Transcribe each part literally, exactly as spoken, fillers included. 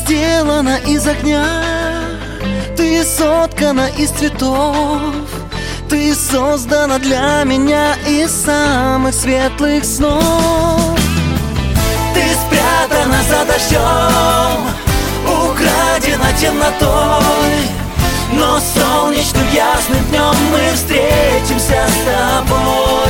сделана из огня, ты соткана из цветов, ты создана для меня из самых светлых снов. Ты спрятана за дождем, украдена темнотой, но солнечным ясным днем мы встретимся с тобой.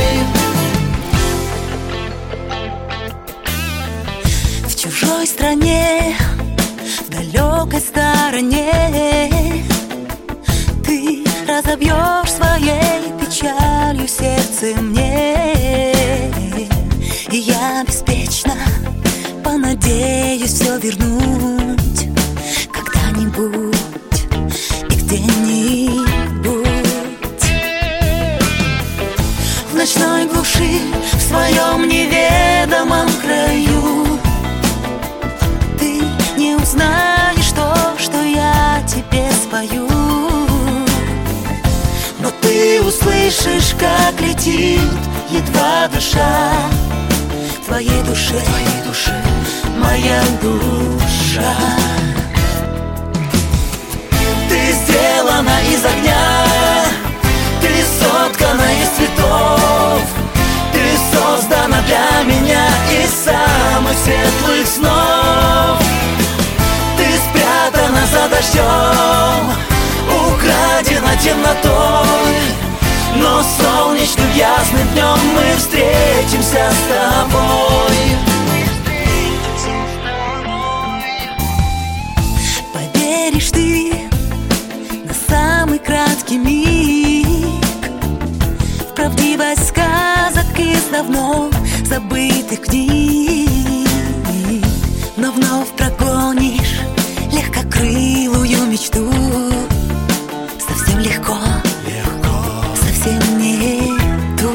В чужой стране, в далекой стороне, ты разобьешь своей печалью сердце мне, и я беспечно понадеюсь все вернуть когда-нибудь и где-нибудь. В ночной глуши, в своем неведомом краю, ты не узнаешь то, что я тебе спою, но ты услышишь, как летит, едва дыша, твоей душе, твоей душе, моя душа. Ты сделана из огня, ты соткана из цветов, ты создана для меня из самых светлых снов. Ты спрятана за дождем, украдена темнотой, но солнечным ясным днем мы встретимся с тобой. Поверишь ты на самый краткий миг в правдивость сказок из давно забытых книг, но вновь прогонишь легкокрылую мечту. Совсем легко, совсем нету.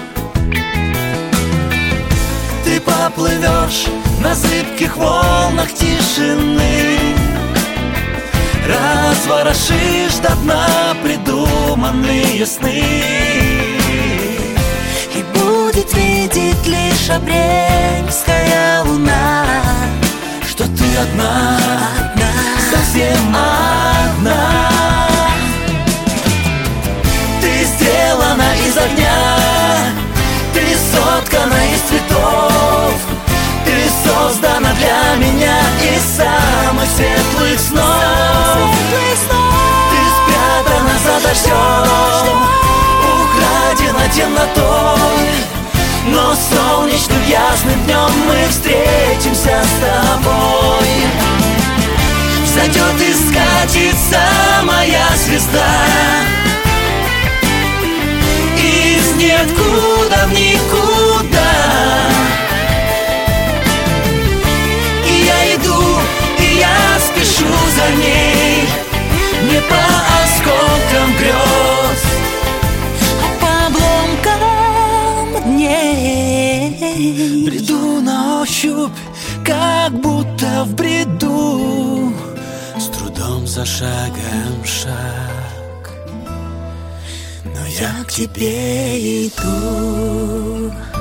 Ты поплывешь на зыбких волнах тишины, разворошишь до дна придуманные сны, и будет видеть лишь апрельская луна, что ты одна, одна, совсем одна. Ты сделана из огня, ты соткана из цветов, ты создана для меня из самых светлых снов. Ты спрятана за дождем, украдена темнотой, но солнечным ясным днем мы встретимся с тобой. Взойдет и скатится моя звезда из ниоткуда в никуда, и я иду, и я спешу за ней, не по осколкам грез, а по обломкам дней. Бреду на ощупь, как будто в бреду, с трудом за шагом шаг, но я к тебе иду.